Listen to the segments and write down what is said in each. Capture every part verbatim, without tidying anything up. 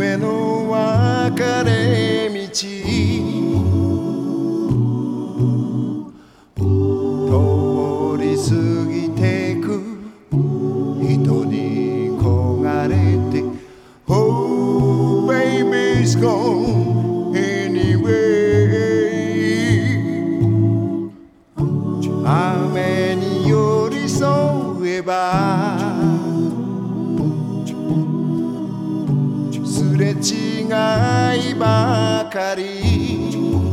夢の分かれ道通り過ぎてく人に焦がれて Oh baby's gone anyway 雨に寄り添えばすれ違いばかり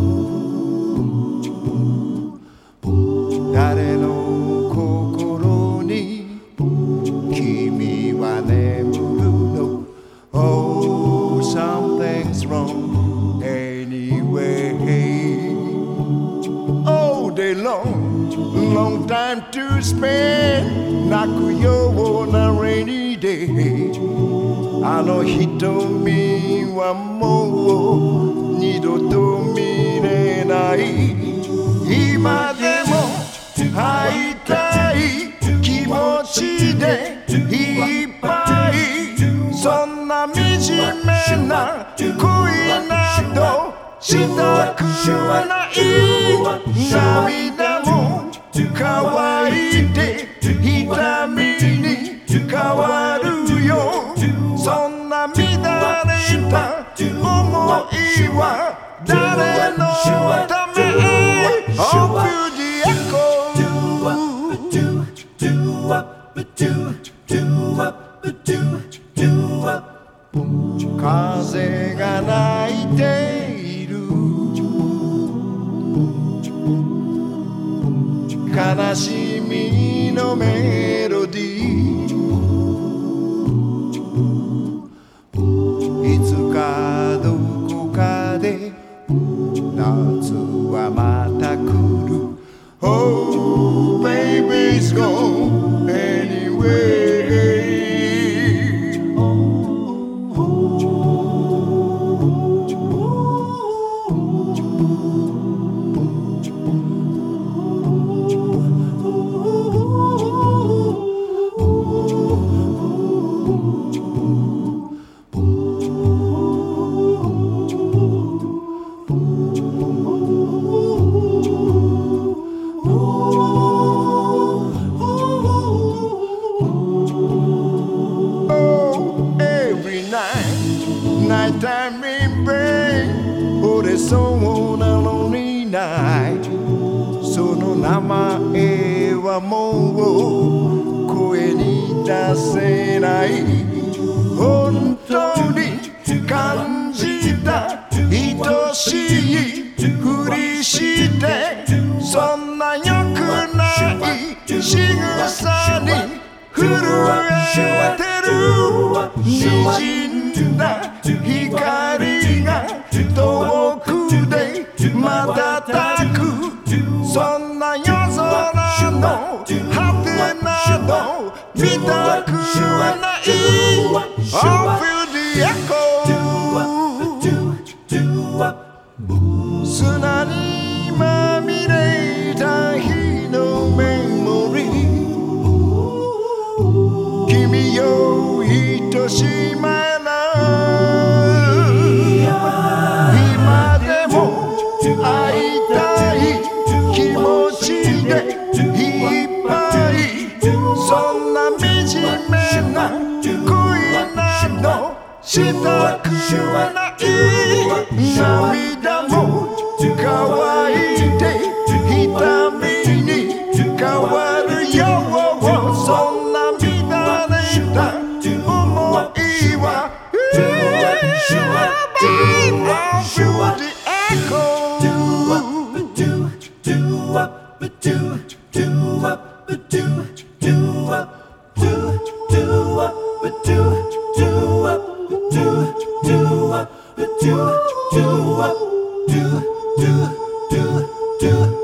誰の心に君は眠るの Oh something's wrong anyway All day long long time to spend 泣くような rainy day あの瞳はもう二度と見れない今でも会いたい気持ちでいっぱいそんな惨めな恋などしたくない涙も乾いて痛みに変わるよそんな乱れた想いは誰のため Off to the echo 風が泣いている悲しみのメロディーいつかどこかで夏はまた来る Oh baby's gone anyway Nighttime in pain 俺そうなのにないその名前はもう声に出せない本当に感じた愛しいふりしてそんな良くない仕草に震えてる滲んだ光が遠くで瞬くそんな夜空の果てなど見たくない I feel the echo 砂にまみれた日のメモリー君よ愛しい前会いたい気持ちでいっぱいそんな惨めな恋などしたくない涙も乾いて痛みに変わるよそんな乱れた想いは Baby, the echo do